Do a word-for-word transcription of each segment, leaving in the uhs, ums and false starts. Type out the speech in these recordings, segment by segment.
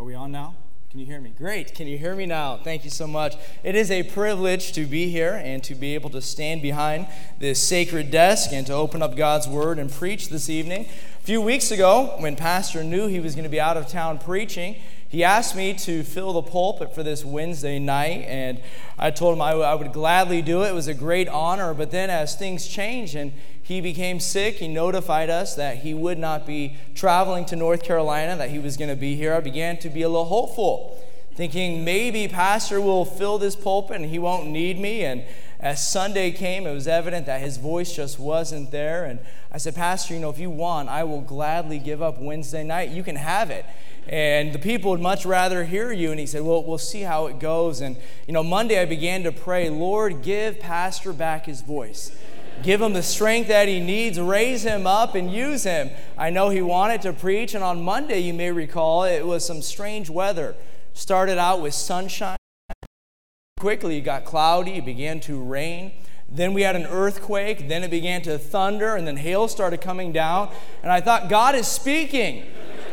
Are we on now? Can you hear me? Great. Can you hear me now? Thank you so much. It is a privilege to be here and to be able to stand behind this sacred desk and to open up God's Word and preach this evening. A few weeks ago, when Pastor knew he was going to be out of town preaching, he asked me to fill the pulpit for this Wednesday night, and I told him I, w- I would gladly do it. It was a great honor, but then as things changed and he became sick, he notified us that he would not be traveling to North Carolina, that he was going to be here. I began to be a little hopeful, thinking maybe Pastor will fill this pulpit and he won't need me. And as Sunday came, it was evident that his voice just wasn't there. And I said, Pastor, you know, if you want, I will gladly give up Wednesday night. You can have it. And the people would much rather hear you. And he said, well, we'll see how it goes. And, you know, Monday I began to pray, Lord, give Pastor back his voice. Give him the strength that he needs. Raise him up and use him. I know he wanted to preach. And on Monday, you may recall, it was some strange weather. Started out with sunshine. Quickly, it got cloudy. It began to rain. Then we had an earthquake. Then it began to thunder. And then hail started coming down. And I thought, God is speaking.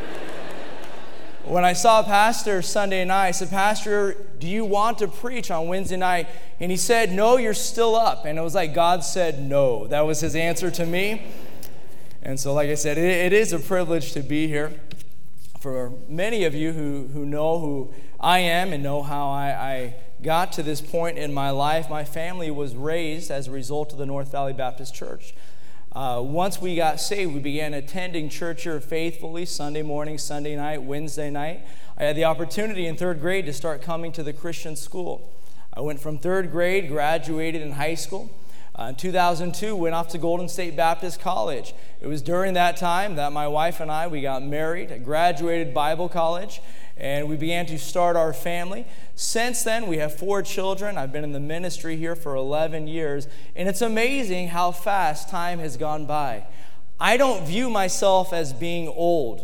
When I saw Pastor Sunday night, I said, Pastor, do you want to preach on Wednesday night? And he said, no, you're still up. And it was like God said no. That was his answer to me. And so, like I said, it, it is a privilege to be here. For many of you who, who know who I am and know how I, I got to this point in my life, my family was raised as a result of the North Valley Baptist Church. Uh, once we got saved, we began attending church here faithfully, Sunday morning, Sunday night, Wednesday night. I had the opportunity in third grade to start coming to the Christian school. I went from third grade, graduated in high school. Uh, in two thousand two, went off to Golden State Baptist College. It was during that time that my wife and I, we got married, I graduated Bible college, and we began to start our family. Since then, we have four children. I've been in the ministry here for eleven years, and it's amazing how fast time has gone by. I don't view myself as being old,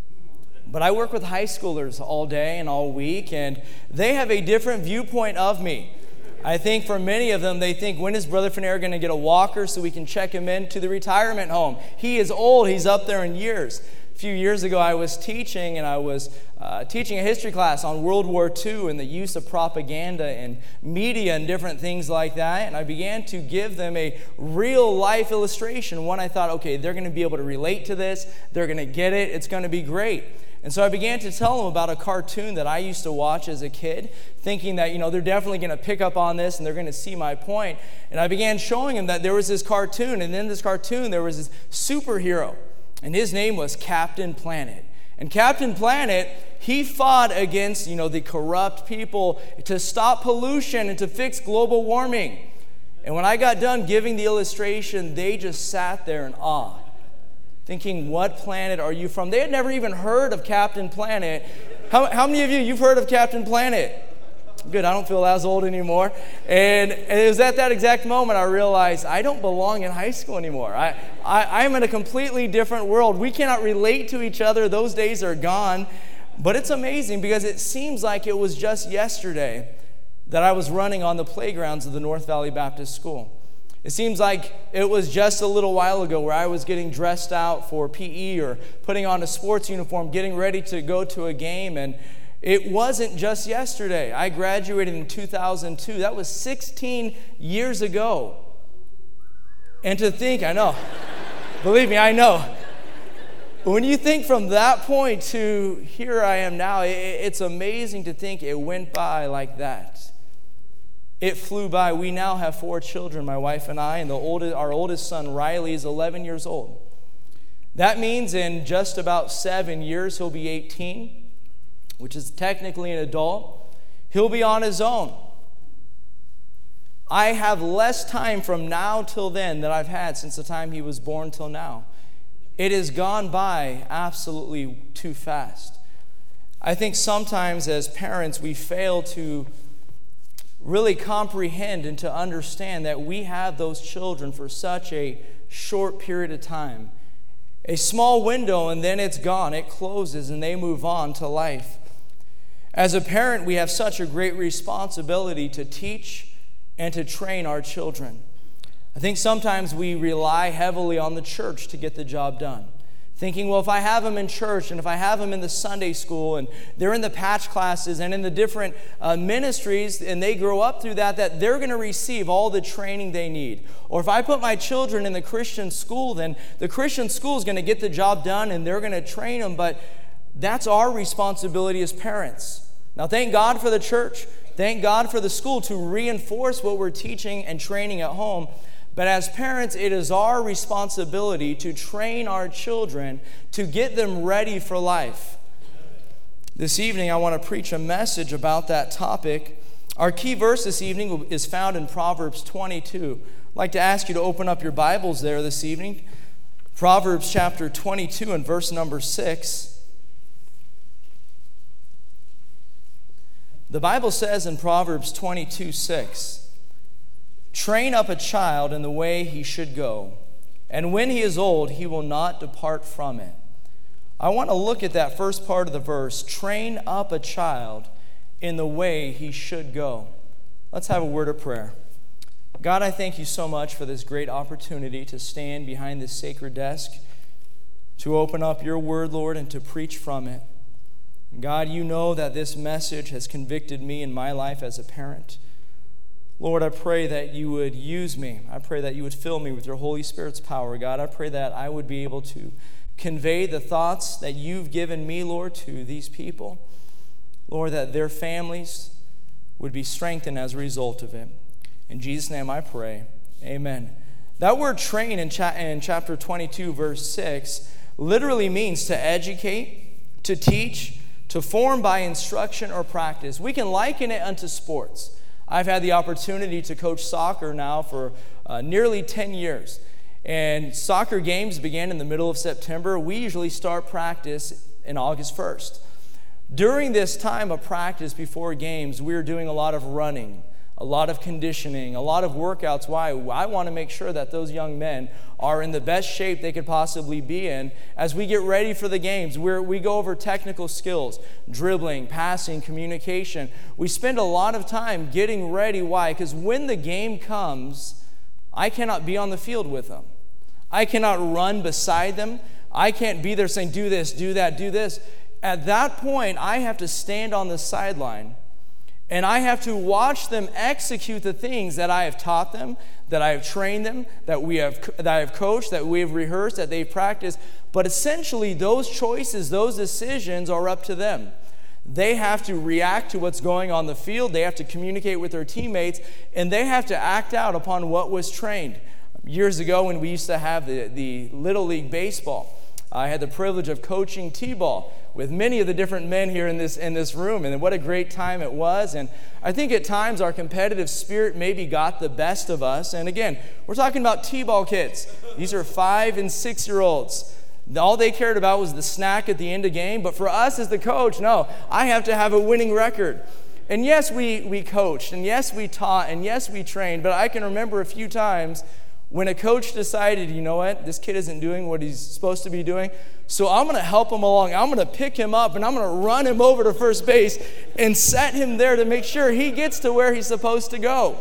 but I work with high schoolers all day and all week, and they have a different viewpoint of me. I think for many of them, they think, when is Brother Finera going to get a walker so we can check him into the retirement home? He is old. He's up there in years. A few years ago, I was teaching, and I was uh, teaching a history class on World War Two and the use of propaganda and media and different things like that. And I began to give them a real-life illustration. One, I thought, okay, they're going to be able to relate to this. They're going to get it. It's going to be great. And so I began to tell them about a cartoon that I used to watch as a kid, thinking that, you know, they're definitely going to pick up on this and they're going to see my point. And I began showing them that there was this cartoon, and in this cartoon there was this superhero, and his name was Captain Planet. And Captain Planet, he fought against, you know, the corrupt people to stop pollution and to fix global warming. And when I got done giving the illustration, they just sat there in awe, thinking, what planet are you from? They had never even heard of Captain Planet. How, how many of you, you've heard of Captain Planet? Good, I don't feel as old anymore. And it was at that exact moment I realized I don't belong in high school anymore. I, I, I'm in a completely different world. We cannot relate to each other. Those days are gone. But it's amazing because it seems like it was just yesterday that I was running on the playgrounds of the North Valley Baptist School. It seems like it was just a little while ago where I was getting dressed out for P E or putting on a sports uniform, getting ready to go to a game. And it wasn't just yesterday. I graduated in two thousand two. That was sixteen years ago. And to think, I know, believe me, I know. But when you think from that point to here I am now, it's amazing to think it went by like that. It flew by. We now have four children, my wife and I, and the oldest, our oldest son, Riley, is eleven years old. That means in just about seven years, he'll be eighteen, which is technically an adult. He'll be on his own. I have less time from now till then than I've had since the time he was born till now. It has gone by absolutely too fast. I think sometimes as parents, we fail to really comprehend and to understand that we have those children for such a short period of time. A small window, and then it's gone. It closes, and they move on to life. As a parent, we have such a great responsibility to teach and to train our children. I think sometimes we rely heavily on the church to get the job done. thinking, well, if I have them in church and if I have them in the Sunday school and they're in the patch classes and in the different uh, ministries and they grow up through that, that they're going to receive all the training they need. Or if I put my children in the Christian school, then the Christian school is going to get the job done and they're going to train them, but that's our responsibility as parents. Now, thank God for the church. Thank God for the school to reinforce what we're teaching and training at home. But as parents, it is our responsibility to train our children to get them ready for life. This evening, I want to preach a message about that topic. Our key verse this evening is found in Proverbs twenty-two. I'd like to ask you to open up your Bibles there this evening. Proverbs chapter twenty-two and verse number six. The Bible says in Proverbs twenty-two six, "Train up a child in the way he should go, and when he is old, he will not depart from it." I want to look at that first part of the verse, train up a child in the way he should go. Let's have a word of prayer. God, I thank you so much for this great opportunity to stand behind this sacred desk, to open up your word, Lord, and to preach from it. God, you know that this message has convicted me in my life as a parent. Lord, I pray that you would use me. I pray that you would fill me with your Holy Spirit's power. God, I pray that I would be able to convey the thoughts that you've given me, Lord, to these people. Lord, that their families would be strengthened as a result of it. In Jesus' name I pray, amen. That word train in, cha- in chapter twenty-two, verse six, literally means to educate, to teach, to form by instruction or practice. We can liken it unto sports. I've had the opportunity to coach soccer now for uh, nearly ten years. And soccer games began in the middle of September. We usually start practice in August first. During this time of practice before games, we're doing a lot of running, a lot of conditioning, a lot of workouts. Why? I want to make sure that those young men are in the best shape they could possibly be in as we get ready for the games, where we go over technical skills, dribbling, passing, communication. We spend a lot of time getting ready. Why? Because when the game comes, I cannot be on the field with them. I cannot run beside them. I can't be there saying, do this, do that, do this. At that point, I have to stand on the sideline and I have to watch them execute the things that I have taught them, that I have trained them, that we have that I have coached, that we have rehearsed, that they've practiced. But essentially, those choices, those decisions are up to them. They have to react to what's going on the field. They have to communicate with their teammates, and they have to act out upon what was trained. Years ago, when we used to have the, the Little League Baseball, I had the privilege of coaching T-ball with many of the different men here in this in this room, and what a great time it was. And I think at times our competitive spirit maybe got the best of us. And again, we're talking about T-ball kids. These are five and six-year-olds. All they cared about was the snack at the end of game. But for us as the coach, no, I have to have a winning record. And yes, we we coached, and yes, we taught, and yes, we trained. But I can remember a few times when a coach decided, you know what, this kid isn't doing what he's supposed to be doing, so I'm going to help him along. I'm going to pick him up, and I'm going to run him over to first base and set him there to make sure he gets to where he's supposed to go.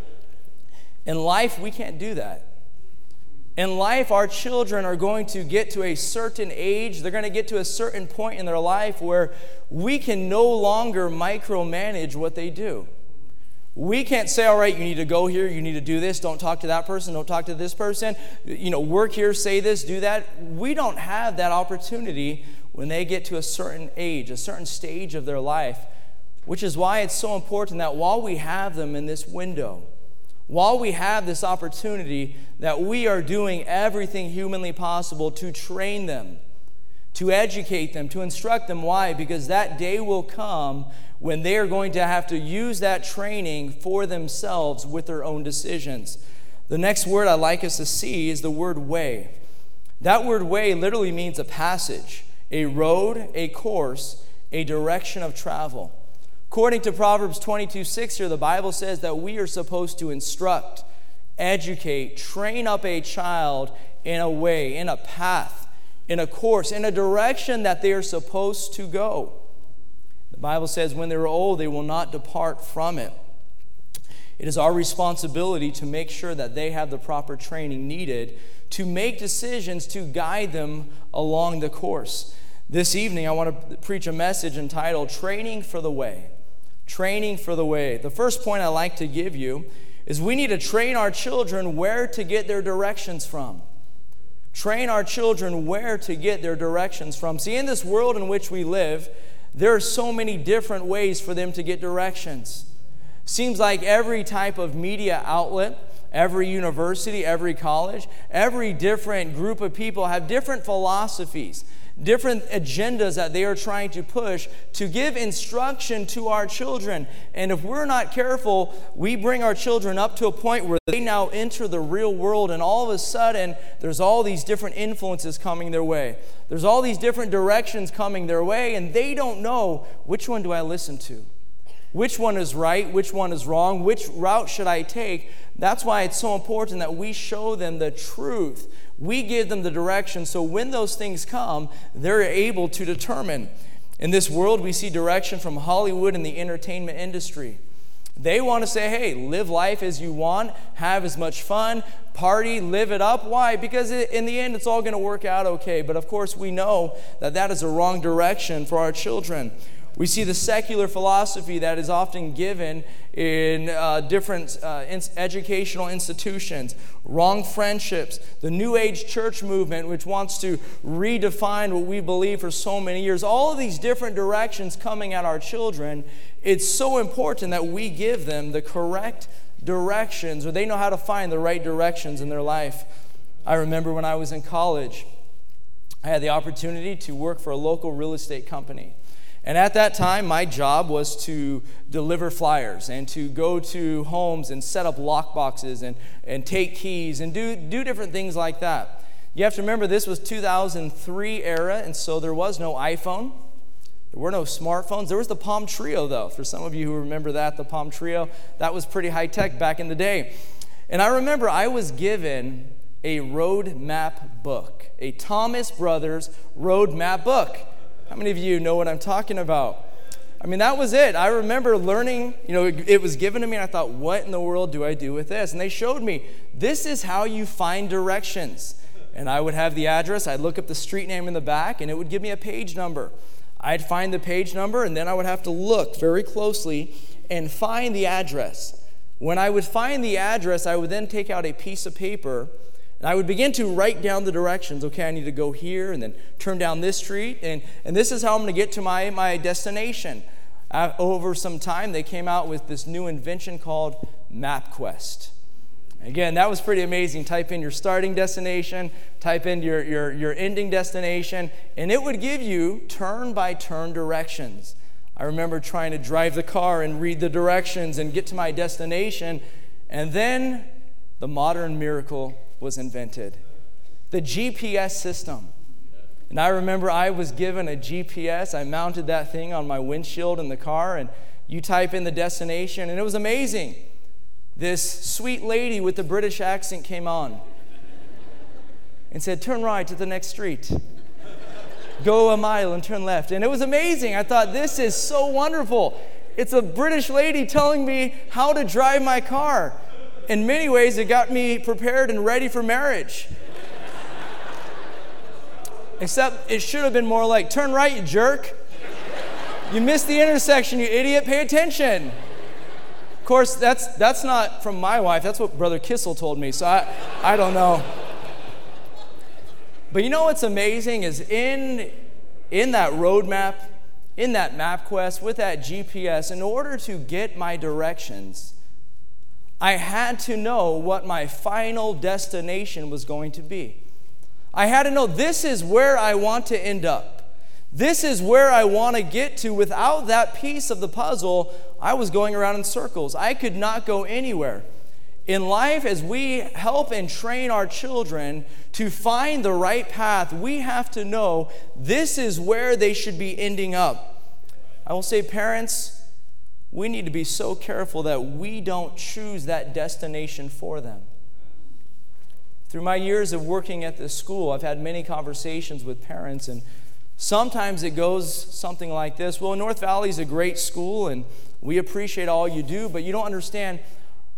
In life, we can't do that. In life, our children are going to get to a certain age. They're going to get to a certain point in their life where we can no longer micromanage what they do. We can't say, all right, you need to go here, you need to do this, don't talk to that person, don't talk to this person, you know, work here, say this, do that. We don't have that opportunity when they get to a certain age, a certain stage of their life, which is why it's so important that while we have them in this window, while we have this opportunity, that we are doing everything humanly possible to train them, to educate them, to instruct them. Why? Because that day will come when they are going to have to use that training for themselves with their own decisions. The next word I'd like us to see is the word way. That word way literally means a passage, a road, a course, a direction of travel. According to Proverbs twenty-two six here, the Bible says that we are supposed to instruct, educate, train up a child in a way, in a path, in a course, in a direction that they are supposed to go. The Bible says when they are old, they will not depart from it. It is our responsibility to make sure that they have the proper training needed to make decisions to guide them along the course. This evening, I want to preach a message entitled Training for the Way. Training for the Way. The first point I'd like to give you is we need to train our children where to get their directions from. Train our children where to get their directions from. See, in this world in which we live, there are so many different ways for them to get directions. Seems like every type of media outlet, every university, every college, every different group of people have different philosophies, different agendas that they are trying to push to give instruction to our children. And if we're not careful, we bring our children up to a point where they now enter the real world, and all of a sudden, there's all these different influences coming their way. There's all these different directions coming their way, and they don't know, which one do I listen to? Which one is right? Which one is wrong? Which route should I take? That's why it's so important that we show them the truth. We give them the direction, so when those things come, they're able to determine. In this world, we see direction from Hollywood and the entertainment industry. They want to say, hey, live life as you want, have as much fun, party, live it up. Why? Because in the end, it's all going to work out okay. But of course, we know that that is a wrong direction for our children. We see the secular philosophy that is often given in uh, different uh, in- educational institutions, wrong friendships, the New Age church movement, which wants to redefine what we believe for so many years. All of these different directions coming at our children, it's so important that we give them the correct directions, or they know how to find the right directions in their life. I remember when I was in college, I had the opportunity to work for a local real estate company. And at that time, my job was to deliver flyers and to go to homes and set up lock boxes and, and take keys and do, do different things like that. You have to remember, this was two thousand three era, and so there was no iPhone. There were no smartphones. There was the Palm Treo, though. For some of you who remember that, the Palm Treo, that was pretty high-tech back in the day. And I remember I was given a road map book, a Thomas Brothers road map book. How many of you know what I'm talking about? I mean, that was it. I remember learning, you know, it, it was given to me, and I thought, what in the world do I do with this? And they showed me, this is how you find directions. And I would have the address, I'd look up the street name in the back, and it would give me a page number. I'd find the page number, and then I would have to look very closely and find the address. When I would find the address, I would then take out a piece of paper, and I would begin to write down the directions. Okay, I need to go here and then turn down this street. And, and this is how I'm going to get to my, my destination. Uh, over some time, they came out with this new invention called MapQuest. Again, that was pretty amazing. Type in your starting destination, type in your, your, your ending destination, and it would give you turn-by-turn directions. I remember trying to drive the car and read the directions and get to my destination, and then the modern miracle was invented. The G P S system. And I remember I was given a G P S. I mounted that thing on my windshield in the car, and you type in the destination, and it was amazing. This sweet lady with the British accent came on and said, turn right to the next street. Go a mile and turn left. And it was amazing. I thought, this is so wonderful. It's a British lady telling me how to drive my car. In many ways, it got me prepared and ready for marriage. Except it should have been more like, turn right, you jerk. You missed the intersection, you idiot, pay attention. Of course, that's that's not from my wife. That's what Brother Kissel told me, so I, I don't know. But you know what's amazing is in, in that roadmap, in that MapQuest, with that G P S, in order to get my directions, I had to know what my final destination was going to be. I had to know this is where I want to end up. This is where I want to get to. Without that piece of the puzzle, I was going around in circles. I could not go anywhere. In life, as we help and train our children to find the right path, we have to know this is where they should be ending up. I will say, parents, we need to be so careful that we don't choose that destination for them. Through my years of working at this school, I've had many conversations with parents, and sometimes it goes something like this. Well, North Valley is a great school, and we appreciate all you do, but you don't understand,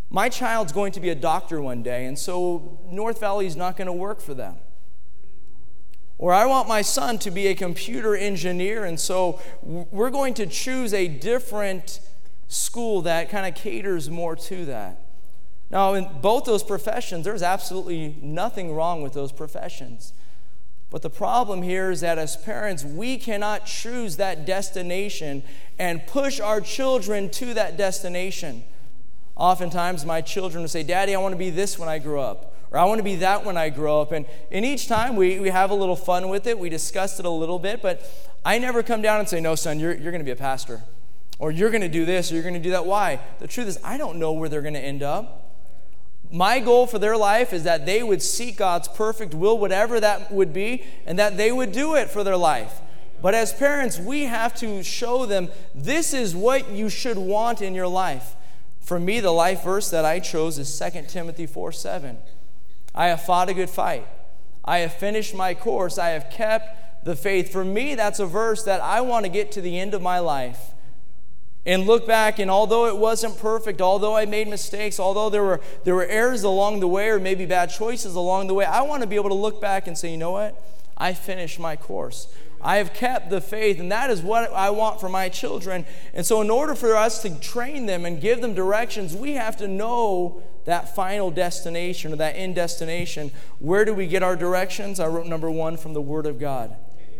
my child's going to be a doctor one day, and so North Valley is not going to work for them. Or I want my son to be a computer engineer, and so we're going to choose a different school that kind of caters more to that. Now, in both those professions, there's absolutely nothing wrong with those professions. But the problem here is that as parents, we cannot choose that destination and push our children to that destination. Oftentimes, my children will say, Daddy, I want to be this when I grow up. Or I want to be that when I grow up. And, and each time we, we have a little fun with it. We discussed it a little bit. But I never come down and say, no, son, you're, you're going to be a pastor. Or you're going to do this, or you're going to do that. Why? The truth is, I don't know where they're going to end up. My goal for their life is that they would seek God's perfect will, whatever that would be, and that they would do it for their life. But as parents, we have to show them this is what you should want in your life. For me, the life verse that I chose is Second Timothy four seven. I have fought a good fight. I have finished my course. I have kept the faith. For me, that's a verse that I want to get to the end of my life and look back, and although it wasn't perfect, although I made mistakes, although there were there were errors along the way or maybe bad choices along the way, I want to be able to look back and say, you know what? I finished my course. I have kept the faith, and that is what I want for my children. And so in order for us to train them and give them directions, we have to know that final destination or that end destination. Where do we get our directions? I wrote number one from the Word of God.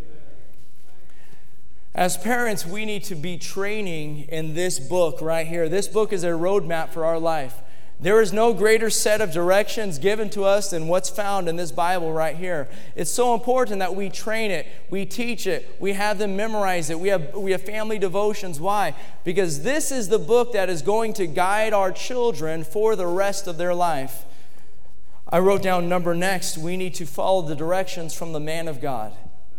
As parents, we need to be training in this book right here. This book is a roadmap for our life. There is no greater set of directions given to us than what's found in this Bible right here. It's so important that we train it, we teach it, we have them memorize it, we have, we have family devotions. Why? Because this is the book that is going to guide our children for the rest of their life. I wrote down number next, we need to follow the directions from the man of God.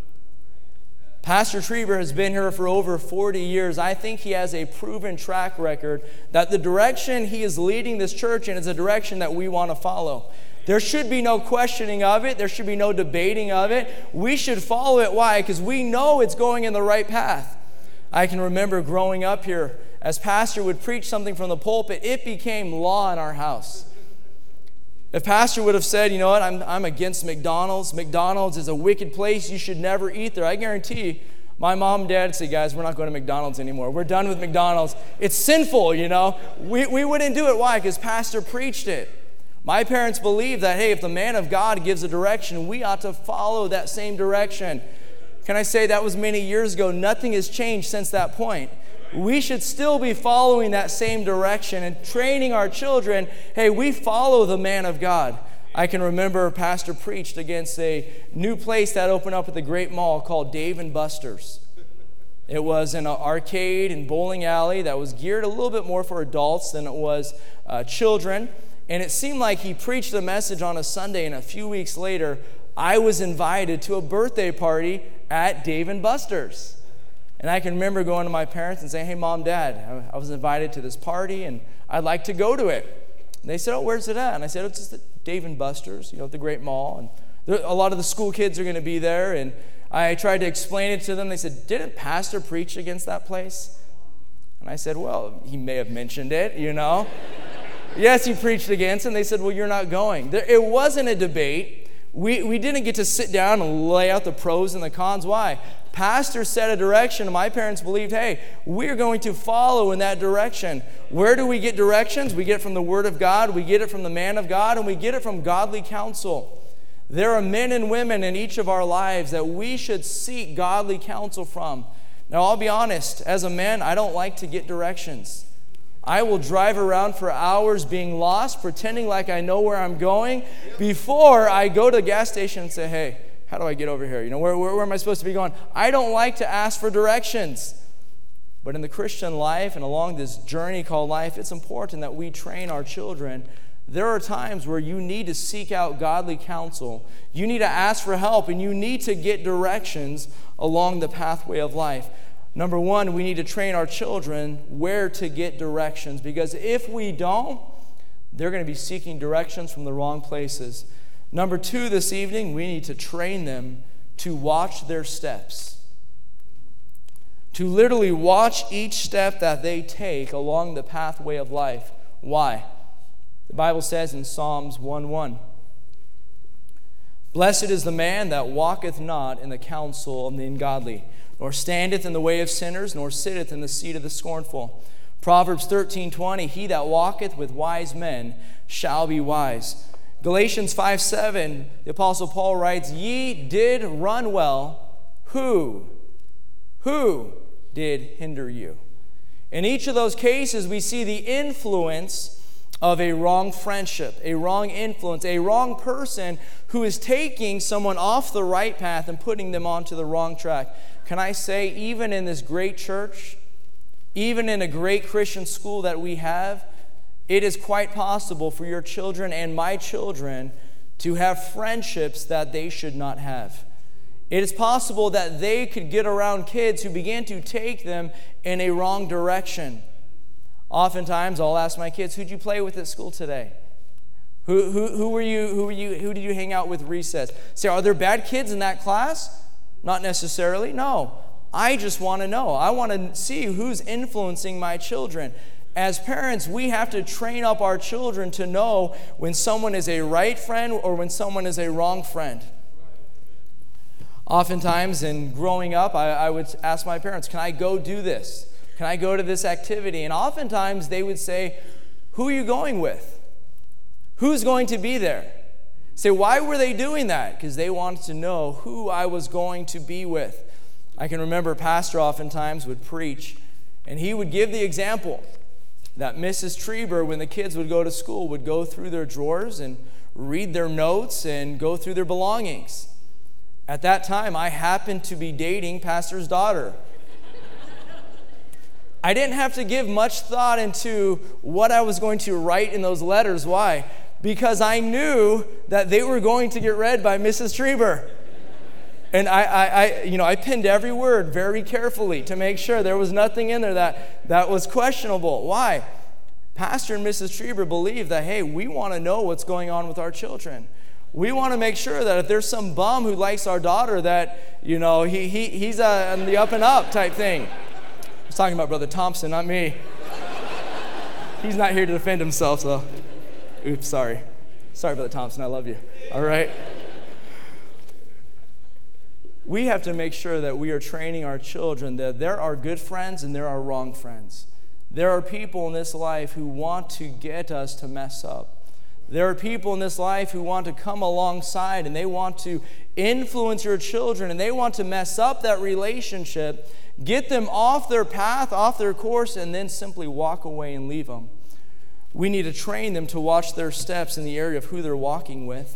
Pastor Trieber has been here for over forty years. I think he has a proven track record that the direction he is leading this church in is a direction that we want to follow. There should be no questioning of it. There should be no debating of it. We should follow it. Why? Because we know it's going in the right path. I can remember growing up here, as pastor would preach something from the pulpit, it became law in our house. If pastor would have said, you know what, I'm, I'm against McDonald's. McDonald's is a wicked place. You should never eat there. I guarantee you, my mom and dad would say, guys, we're not going to McDonald's anymore. We're done with McDonald's. It's sinful, you know. We, we wouldn't do it. Why? Because pastor preached it. My parents believed that, hey, if the man of God gives a direction, we ought to follow that same direction. Can I say that was many years ago? Nothing has changed since that point. We should still be following that same direction and training our children, hey, we follow the man of God. I can remember a pastor preached against a new place that opened up at the Great Mall called Dave and Buster's. It was an arcade and bowling alley that was geared a little bit more for adults than it was uh, children. And it seemed like he preached the message on a Sunday, and a few weeks later, I was invited to a birthday party at Dave and Buster's. And I can remember going to my parents and saying, hey, Mom, Dad, I was invited to this party, and I'd like to go to it. And they said, oh, where's it at? And I said, it's just at Dave and Buster's, you know, at the Great Mall. And there, a lot of the school kids are going to be there. And I tried to explain it to them. They said, didn't Pastor preach against that place? And I said, well, he may have mentioned it, you know. Yes, he preached against it. And they said, well, you're not going. There, it wasn't a debate. We, we didn't get to sit down and lay out the pros and the cons. Why? Pastor set a direction, and my parents believed, hey, we're going to follow in that direction. Where do we get directions? We get it from the Word of God, we get it from the man of God, and we get it from godly counsel. There are men and women in each of our lives that we should seek godly counsel from. Now, I'll be honest, as a man, I don't like to get directions. I will drive around for hours being lost, pretending like I know where I'm going, before I go to the gas station and say, hey, how do I get over here? You know, where, where, where am I supposed to be going? I don't like to ask for directions. But in the Christian life and along this journey called life, it's important that we train our children. There are times where you need to seek out godly counsel. You need to ask for help, and you need to get directions along the pathway of life. Number one, we need to train our children where to get directions, because if we don't, they're going to be seeking directions from the wrong places. Number two, this evening, we need to train them to watch their steps. To literally watch each step that they take along the pathway of life. Why? The Bible says in Psalms one one, "Blessed is the man that walketh not in the counsel of the ungodly, nor standeth in the way of sinners, nor sitteth in the seat of the scornful." Proverbs thirteen twenty, "He that walketh with wise men shall be wise." Galatians five seven, the Apostle Paul writes, "Ye did run well. Who? Who did hinder you?" In each of those cases, we see the influence of a wrong friendship, a wrong influence, a wrong person who is taking someone off the right path and putting them onto the wrong track. Can I say, even in this great church, even in a great Christian school that we have, it is quite possible for your children and my children to have friendships that they should not have. It is possible that they could get around kids who begin to take them in a wrong direction. Oftentimes, I'll ask my kids, "Who'd you play with at school today? Who who who were you? Who were you? Who did you hang out with recess?" Say, "Are there bad kids in that class?" Not necessarily. No. I just want to know. I want to see who's influencing my children. As parents, we have to train up our children to know when someone is a right friend or when someone is a wrong friend. Oftentimes, in growing up, I, I would ask my parents, "Can I go do this? Can I go to this activity?" And oftentimes, they would say, "Who are you going with? Who's going to be there?" Say, why were they doing that? Because they wanted to know who I was going to be with. I can remember a pastor oftentimes would preach, and he would give the example that Missus Trieber, when the kids would go to school, would go through their drawers and read their notes and go through their belongings. At that time, I happened to be dating pastor's daughter. I didn't have to give much thought into what I was going to write in those letters. Why? Because I knew that they were going to get read by Missus Trieber. And I, I, I, you know, I pinned every word very carefully to make sure there was nothing in there that, that was questionable. Why? Pastor and Missus Trieber believe that, hey, we want to know what's going on with our children. We want to make sure that if there's some bum who likes our daughter, that, you know, he, he he's uh, on the up and up type thing. I was talking about Brother Thompson, not me. He's not here to defend himself, so oops, sorry. Sorry, Brother Thompson, I love you. All right? We have to make sure that we are training our children that there are good friends and there are wrong friends. There are people in this life who want to get us to mess up. There are people in this life who want to come alongside and they want to influence your children and they want to mess up that relationship, get them off their path, off their course, and then simply walk away and leave them. We need to train them to watch their steps in the area of who they're walking with.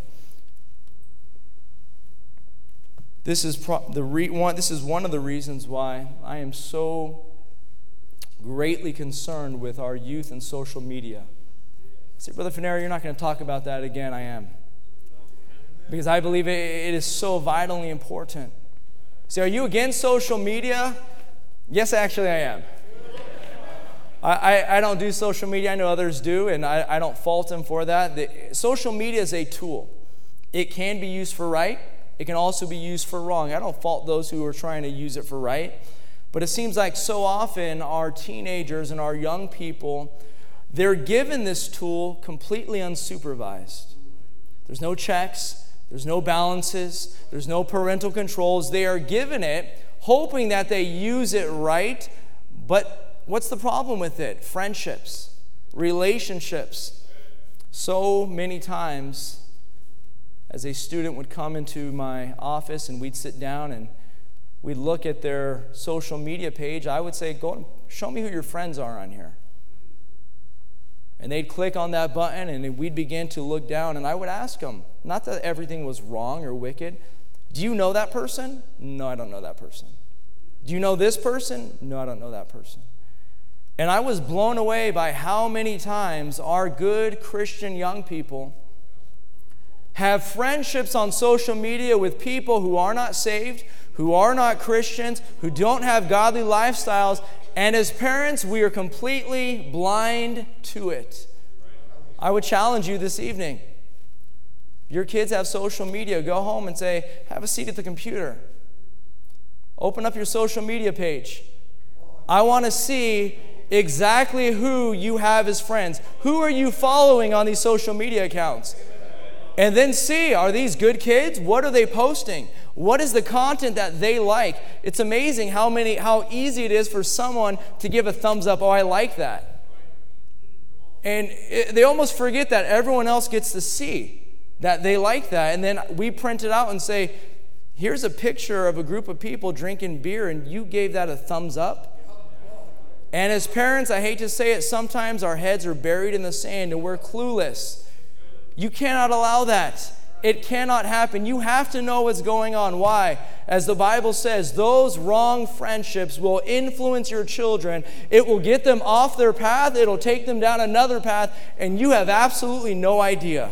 This is pro- the re- one. This is one of the reasons why I am so greatly concerned with our youth and social media. See, Brother Fineri, you're not going to talk about that again. I am, because I believe it, it is so vitally important. See, are you against social media? Yes, actually, I am. I, I, I don't do social media. I know others do, and I, I don't fault them for that. The, social media is a tool. It can be used for right. It can also be used for wrong. I don't fault those who are trying to use it for right. But it seems like so often our teenagers and our young people, they're given this tool completely unsupervised. There's no checks. There's no balances. There's no parental controls. They are given it hoping that they use it right. But what's the problem with it? Friendships, relationships. So many times, as a student would come into my office and we'd sit down and we'd look at their social media page, I would say, go and show me who your friends are on here. And they'd click on that button and we'd begin to look down, and I would ask them, not that everything was wrong or wicked, do you know that person? No, I don't know that person. Do you know this person? No, I don't know that person. And I was blown away by how many times our good Christian young people have friendships on social media with people who are not saved, who are not Christians, who don't have godly lifestyles, and as parents, we are completely blind to it. I would challenge you this evening. Your kids have social media, go home and say, have a seat at the computer. Open up your social media page. I want to see exactly who you have as friends. Who are you following on these social media accounts? And then see, are these good kids? What are they posting? What is the content that they like? It's amazing how many, how easy it is for someone to give a thumbs up. Oh, I like that. And it, they almost forget that everyone else gets to see that they like that. And then we print it out and say, here's a picture of a group of people drinking beer, and you gave that a thumbs up. And as parents, I hate to say it, sometimes our heads are buried in the sand and we're clueless. You cannot allow that. It cannot happen. You have to know what's going on. Why? As the Bible says, those wrong friendships will influence your children. It will get them off their path. It'll take them down another path, and you have absolutely no idea.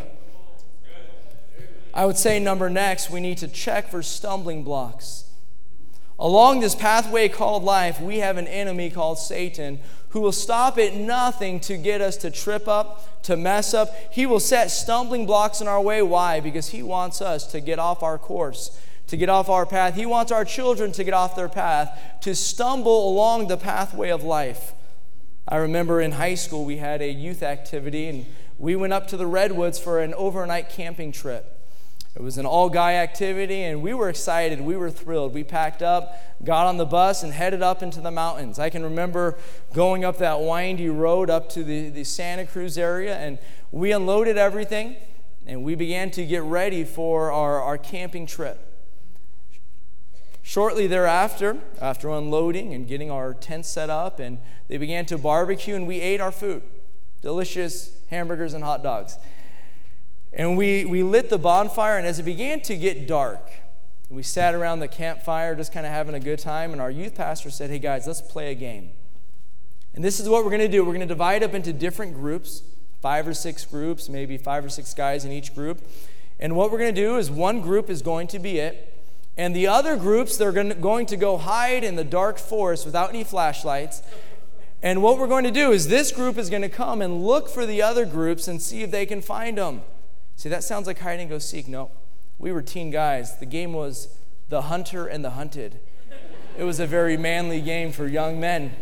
I would say number next, we need to check for stumbling blocks. Along this pathway called life, we have an enemy called Satan who will stop at nothing to get us to trip up, to mess up. He will set stumbling blocks in our way. Why? Because he wants us to get off our course, to get off our path. He wants our children to get off their path, to stumble along the pathway of life. I remember in high school we had a youth activity, and we went up to the Redwoods for an overnight camping trip. It was an all-guy activity, and we were excited. We were thrilled. We packed up, got on the bus, and headed up into the mountains. I can remember going up that windy road up to the, the Santa Cruz area, and we unloaded everything, and we began to get ready for our, our camping trip. Shortly thereafter, after unloading and getting our tent set up, and they began to barbecue, and we ate our food. Delicious hamburgers and hot dogs. And we, we lit the bonfire, and as it began to get dark, we sat around the campfire just kind of having a good time, and our youth pastor said, hey guys, let's play a game. And this is what we're going to do. We're going to divide up into different groups, five or six groups, maybe five or six guys in each group. And what we're going to do is one group is going to be it, and the other groups, they're going to, going to go hide in the dark forest without any flashlights. And what we're going to do is this group is going to come and look for the other groups and see if they can find them. See, that sounds like hide and go seek. No, we were teen guys. The game was the hunter and the hunted. It was a very manly game for young men.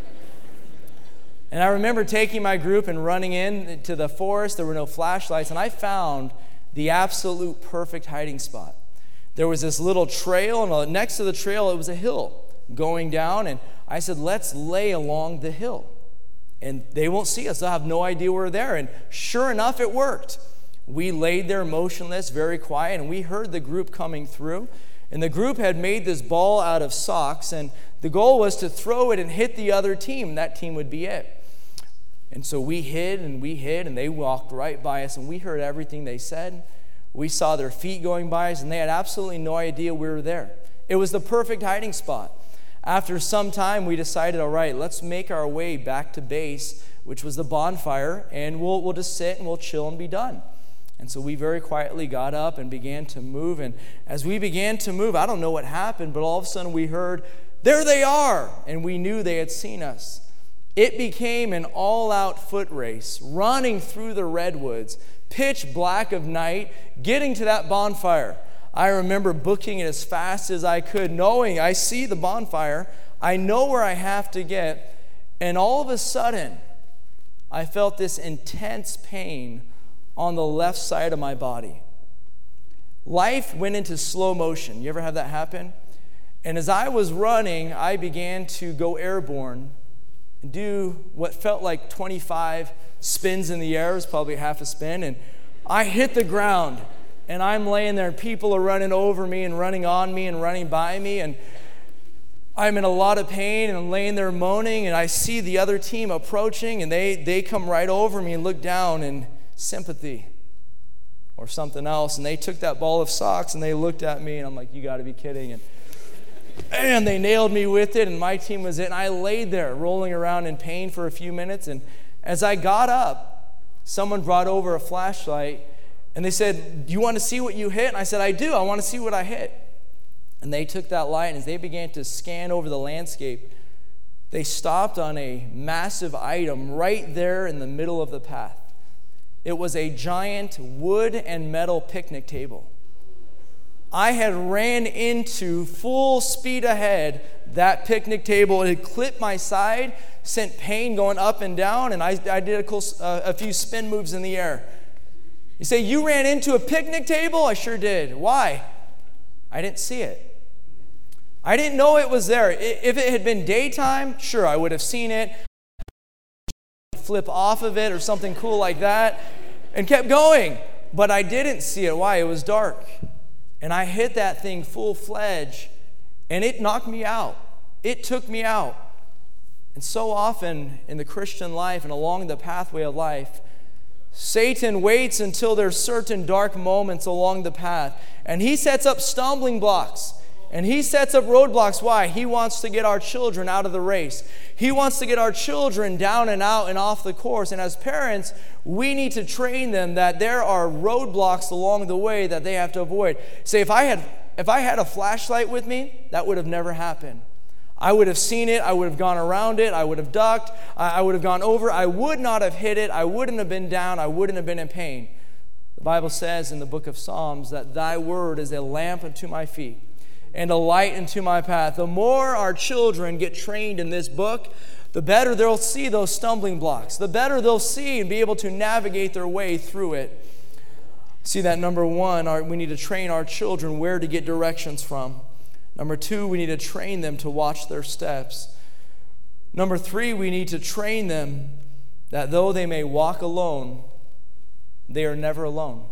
And I remember taking my group and running into the forest. There were no flashlights, and I found the absolute perfect hiding spot. There was this little trail, and next to the trail, it was a hill going down, and I said, let's lay along the hill. And they won't see us. They'll have no idea we're there. And sure enough, it worked. We laid there motionless, very quiet, and we heard the group coming through. And the group had made this ball out of socks, and the goal was to throw it and hit the other team. That team would be it. And so we hid and we hid, and they walked right by us, and we heard everything they said. We saw their feet going by us, and they had absolutely no idea we were there. It was the perfect hiding spot. After some time, we decided, all right, let's make our way back to base, which was the bonfire, and we'll, we'll just sit and we'll chill and be done. And so we very quietly got up and began to move. And as we began to move, I don't know what happened, but all of a sudden we heard, there they are! And we knew they had seen us. It became an all-out foot race, running through the redwoods, pitch black of night, getting to that bonfire. I remember booking it as fast as I could, knowing I see the bonfire, I know where I have to get, and all of a sudden, I felt this intense pain on the left side of my body. Life went into slow motion. You ever have that happen? And as I was running, I began to go airborne and do what felt like twenty-five spins in the air. It was probably half a spin. And I hit the ground, and I'm laying there, and people are running over me and running on me and running by me. And I'm in a lot of pain, and I'm laying there moaning, and I see the other team approaching, and they, they come right over me and look down, and sympathy or something else, and they took that ball of socks and they looked at me, and I'm like, you got to be kidding. And and they nailed me with it, and my team was it, and I laid there rolling around in pain for a few minutes. And as I got up, someone brought over a flashlight, and they said, do you want to see what you hit? And I said, I do. I want to see what I hit. And they took that light, and as they began to scan over the landscape, they stopped on a massive item right there in the middle of the path. It was a giant wood and metal picnic table. I had ran into, full speed ahead, that picnic table. It had clipped my side, sent pain going up and down, and I, I did a, cool, uh, a few spin moves in the air. You say, you ran into a picnic table? I sure did. Why? I didn't see it. I didn't know it was there. If it had been daytime, sure, I would have seen it, flip off of it or something cool like that, and kept going. But I didn't see it. Why? It was dark. And I hit that thing full-fledged, and it knocked me out. It took me out. And so often in the Christian life and along the pathway of life, Satan waits until there's certain dark moments along the path, and he sets up stumbling blocks, and he sets up roadblocks. Why? He wants to get our children out of the race. He wants to get our children down and out and off the course. And as parents, we need to train them that there are roadblocks along the way that they have to avoid. Say, if I had if I had a flashlight with me, that would have never happened. I would have seen it. I would have gone around it. I would have ducked. I would have gone over. I would not have hit it. I wouldn't have been down. I wouldn't have been in pain. The Bible says in the book of Psalms that thy word is a lamp unto my feet and a light into my path. The more our children get trained in this book, the better they'll see those stumbling blocks. The better they'll see and be able to navigate their way through it. See that number one, our, we need to train our children where to get directions from. Number two, we need to train them to watch their steps. Number three, we need to train them that though they may walk alone, they are never alone.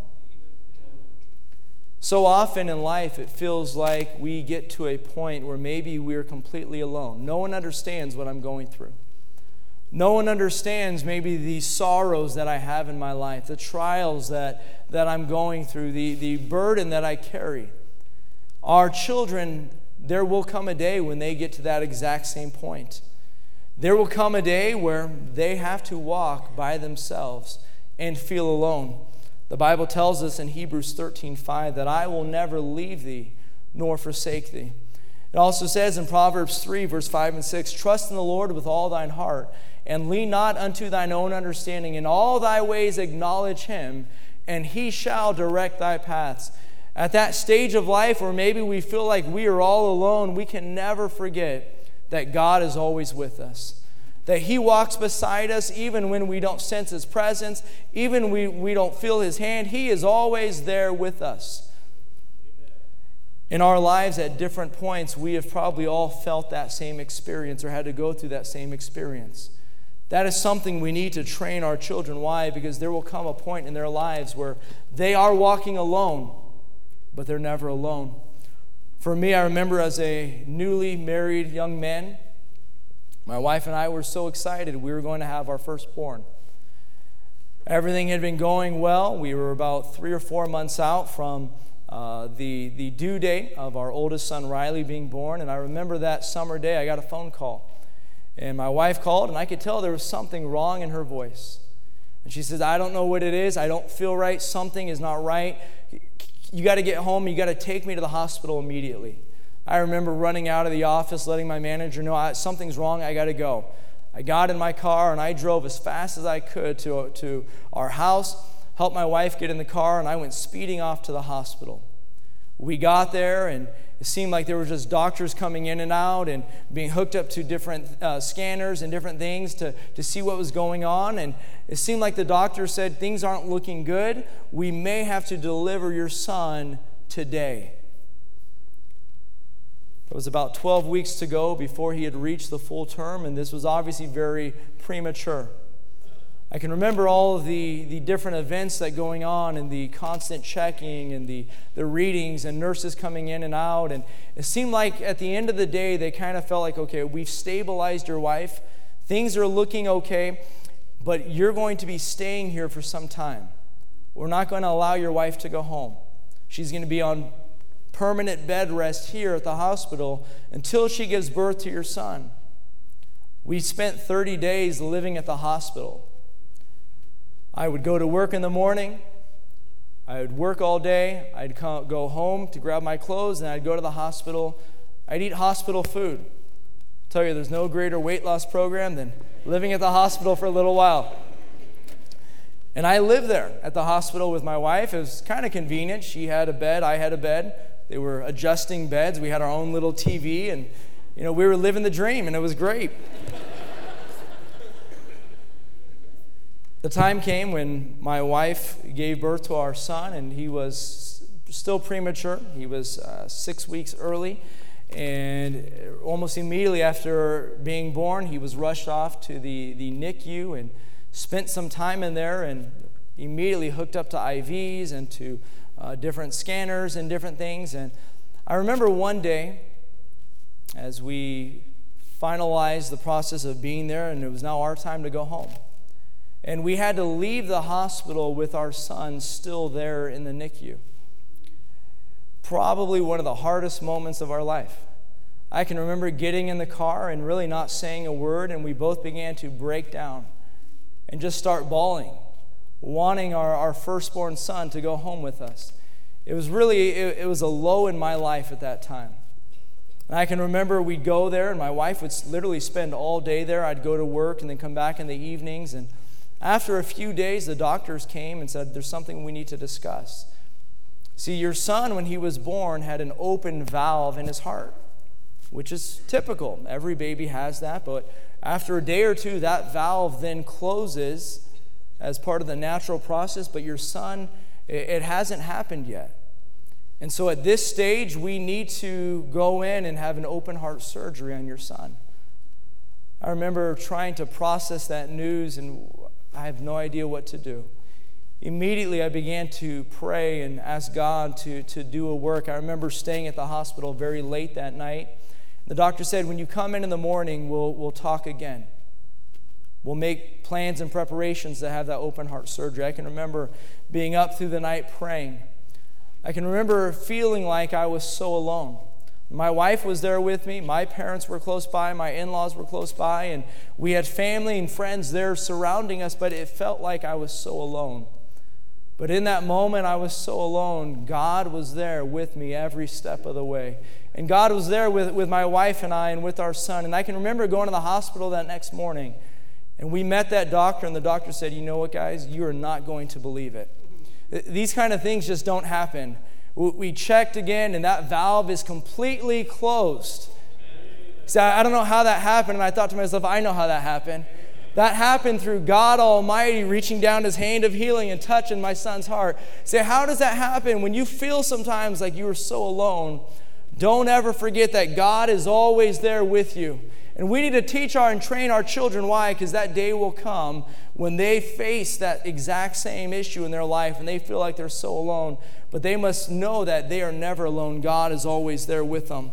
So often in life, it feels like we get to a point where maybe we're completely alone. No one understands what I'm going through. No one understands maybe the sorrows that I have in my life, the trials that, that I'm going through, the, the burden that I carry. Our children, there will come a day when they get to that exact same point. There will come a day where they have to walk by themselves and feel alone. The Bible tells us in Hebrews thirteen five that I will never leave thee nor forsake thee. It also says in Proverbs three, verse five and six, trust in the Lord with all thine heart, and lean not unto thine own understanding. In all thy ways acknowledge him, and he shall direct thy paths. At that stage of life where maybe we feel like we are all alone, we can never forget that God is always with us. That he walks beside us even when we don't sense his presence, even when we, we don't feel his hand. He is always there with us. In our lives at different points, we have probably all felt that same experience or had to go through that same experience. That is something we need to train our children. Why? Because there will come a point in their lives where they are walking alone, but they're never alone. For me, I remember as a newly married young man, my wife and I were so excited we were going to have our firstborn. Everything had been going well. We were about three or four months out from uh, the, the due date of our oldest son, Riley, being born. And I remember that summer day, I got a phone call. And my wife called, and I could tell there was something wrong in her voice. And she says, I don't know what it is. I don't feel right. Something is not right. You got to get home. You got to take me to the hospital immediately. I remember running out of the office, letting my manager know something's wrong, I got to go. I got in my car and I drove as fast as I could to, to our house, helped my wife get in the car, and I went speeding off to the hospital. We got there, and it seemed like there were just doctors coming in and out and being hooked up to different uh, scanners and different things to, to see what was going on. And it seemed like the doctor said, things aren't looking good. We may have to deliver your son today. It was about twelve weeks to go before he had reached the full term, and this was obviously very premature. I can remember all of the, the different events that going on and the constant checking and the, the readings and nurses coming in and out. And it seemed like at the end of the day, they kind of felt like, okay, we've stabilized your wife. Things are looking okay, but you're going to be staying here for some time. We're not going to allow your wife to go home. She's going to be on permanent bed rest here at the hospital until she gives birth to your son. We spent thirty days living at the hospital. I would go to work in the morning. I would work all day. I'd come, go home to grab my clothes, and I'd go to the hospital. I'd eat hospital food. I'll tell you, there's no greater weight loss program than living at the hospital for a little while. And I lived there at the hospital with my wife. It was kind of convenient. She had a bed. I had a bed. They were adjusting beds. We had our own little T V, and you know, we were living the dream, and it was great. The time came when my wife gave birth to our son, and he was still premature. He was uh, six weeks early, and almost immediately after being born, he was rushed off to the, the N I C U and spent some time in there and immediately hooked up to I Vs and to uh, different scanners and different things. And I remember one day, as we finalized the process of being there, and it was now our time to go home. And we had to leave the hospital with our son still there in the N I C U. Probably one of the hardest moments of our life. I can remember getting in the car and really not saying a word, and we both began to break down and just start bawling, wanting our, our firstborn son to go home with us. It was really, it, it was a low in my life at that time. And I can remember we'd go there, and my wife would literally spend all day there. I'd go to work and then come back in the evenings, and after a few days, the doctors came and said, there's something we need to discuss. See, your son, when he was born, had an open valve in his heart, which is typical. Every baby has that, but after a day or two, that valve then closes as part of the natural process, but your son, it hasn't happened yet. And so at this stage, we need to go in and have an open heart surgery on your son. I remember trying to process that news, and I have no idea what to do. Immediately, I began to pray and ask God to, to do a work. I remember staying at the hospital very late that night. The doctor said, when you come in in the morning, we'll, we'll talk again. We'll make plans and preparations to have that open heart surgery. I can remember being up through the night praying. I can remember feeling like I was so alone. My wife was there with me. My parents were close by. My in-laws were close by. And we had family and friends there surrounding us, but it felt like I was so alone. But in that moment, I was so alone. God was there with me every step of the way. And God was there with, with my wife and I and with our son. And I can remember going to the hospital that next morning. And we met that doctor, and the doctor said, you know what, guys? You are not going to believe it. These kind of things just don't happen. We checked again, and that valve is completely closed. So I don't know how that happened, and I thought to myself, I know how that happened. That happened through God Almighty reaching down His hand of healing and touching my son's heart. Say, how does that happen? When you feel sometimes like you are so alone, don't ever forget that God is always there with you. And we need to teach our and train our children. Why? Because that day will come when they face that exact same issue in their life and they feel like they're so alone. But they must know that they are never alone. God is always there with them.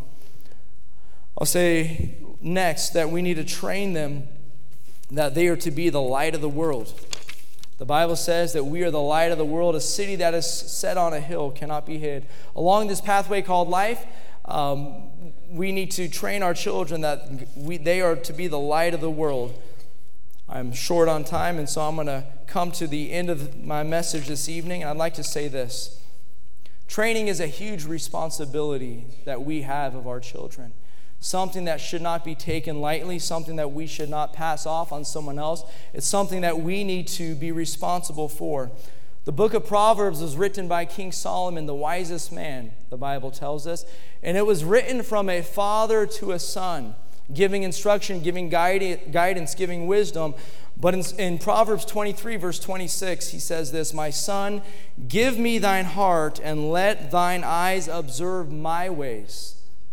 I'll say next that we need to train them that they are to be the light of the world. The Bible says that we are the light of the world. A city that is set on a hill cannot be hid. Along this pathway called life, um, we need to train our children that we, they are to be the light of the world. I'm short on time, and so I'm going to come to the end of my message this evening. I'd like to say this. Training is a huge responsibility that we have of our children. Something that should not be taken lightly, something that we should not pass off on someone else. It's something that we need to be responsible for. The book of Proverbs was written by King Solomon, the wisest man, the Bible tells us. And it was written from a father to a son, giving instruction, giving guidance, giving wisdom. But in, in Proverbs twenty-three, verse twenty-six, he says this, "My son, give me thine heart, and let thine eyes observe my ways."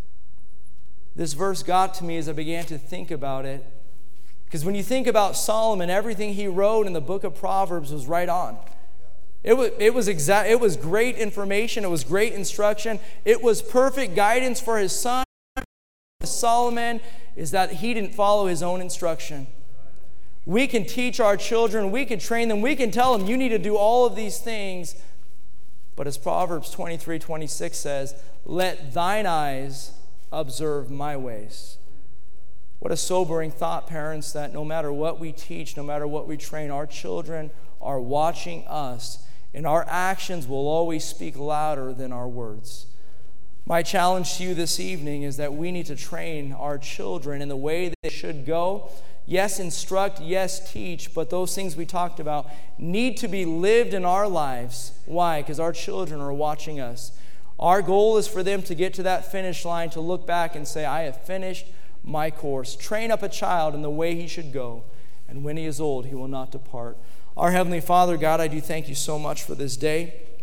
This verse got to me as I began to think about it. Because when you think about Solomon, everything he wrote in the book of Proverbs was right on. It was, it was exact. It was great information. It was great instruction. It was perfect guidance for his son. Solomon is that he didn't follow his own instruction. We can teach our children. We can train them. We can tell them, you need to do all of these things. But as Proverbs twenty-three twenty-six says, let thine eyes observe my ways. What a sobering thought, parents, that no matter what we teach, no matter what we train, our children are watching us, and our actions will always speak louder than our words. My challenge to you this evening is that we need to train our children in the way they should go. Yes, instruct, yes, teach, but those things we talked about need to be lived in our lives. Why? Because our children are watching us. Our goal is for them to get to that finish line, to look back and say, I have finished my course. Train up a child in the way he should go, and when he is old, he will not depart. Our Heavenly Father, God, I do thank you so much for this day.